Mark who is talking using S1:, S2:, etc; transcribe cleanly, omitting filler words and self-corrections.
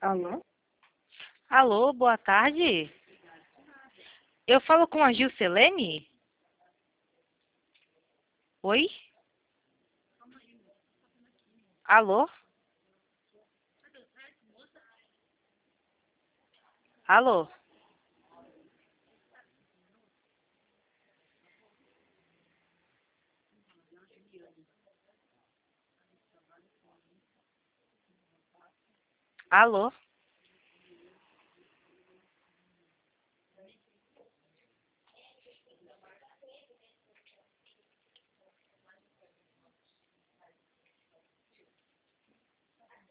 S1: Alô?
S2: Alô, boa tarde. Eu falo com a Gilcelene? Oi? Alô? Alô? Alô?